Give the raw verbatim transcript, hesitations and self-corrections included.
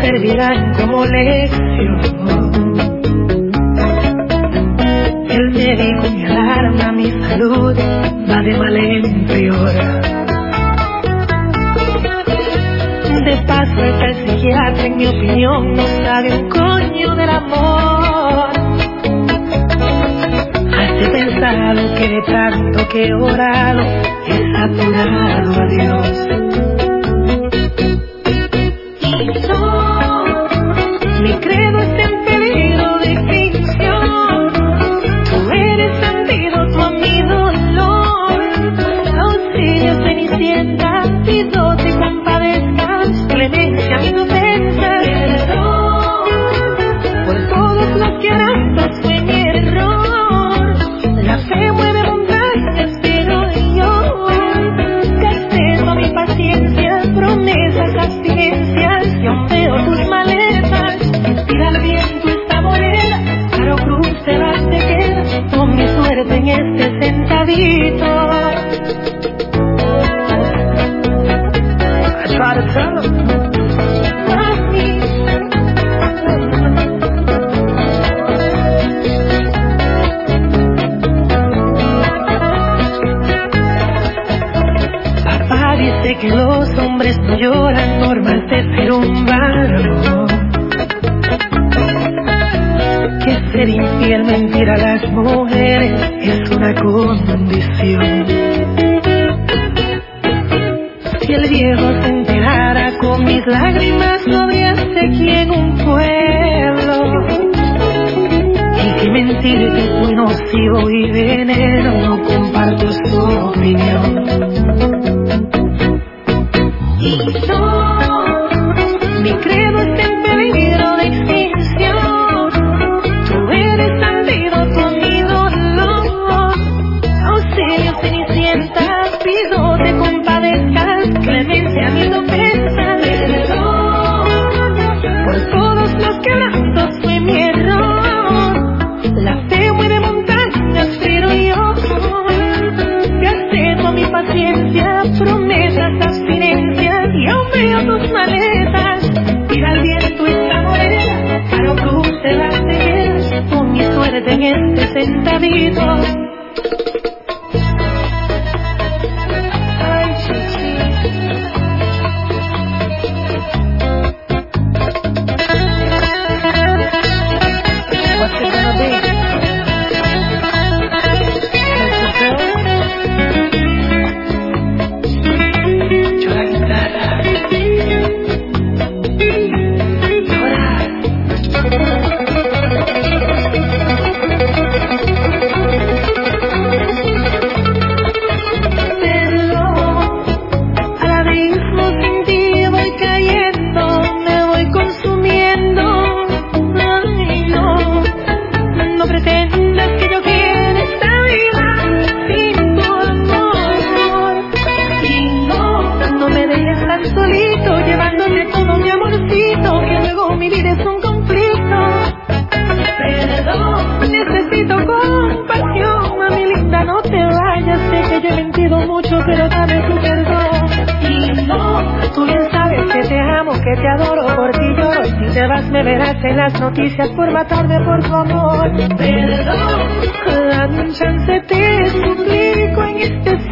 servirán como lección. El médico me alarma, mi salud va de mal en peor. De paso está el psiquiatra, en mi opinión no sabe un coño del amor. Hace pensar lo que de tanto que he orado he saturado a Dios. Mi credo está en peligro de extinción. Tú eres antídoto a mi dolor. Auxilio, Cenicienta, pido te compadezcas. Clemencia a mi defensa. Perdón por todos los que harán fue mi error. La fe mueve montañas, pero yo gasté toda mi paciencia, promesas, abstinencias. Yo veo tus maletas. Tira al viento esta moneda, Caro Cruz te vas te queda con mi suerte en este sentadito. I try to tell them. Papá dice que los hombres no lloran, normal de ser un varón. Que ser infiel, mentir a las mujeres es una condición. Si el viejo se enterara con mis lágrimas, no habría sequía en un pueblo. Y que mentir que es muy nocivo y veneno, no comparto su opinión. Y no, mi credo está en peligro de extinción. Tú eres antídoto a mi dolor. Auxilio, Cenicienta, pido te compadezcas. Clemencia a mi defensa. Perdón por todos los quebrantos, fue mi error. La fe mueve montañas, pero yo gasté toda mi paciencia, promesas, abstinencias. Y aún veo tus maletas. Tira al viento esta moneda, Caro Cruz te las te con mi suerte en este sentadito. Ay, chichi. What's it gonna be? Yo la guitarra. Pero dame tu perdón. Y no, tú bien sabes que te amo, que te adoro, por ti lloro. Y si te vas me verás en las noticias por matarme por tu amor. Perdón, dame un chance, te suplico en este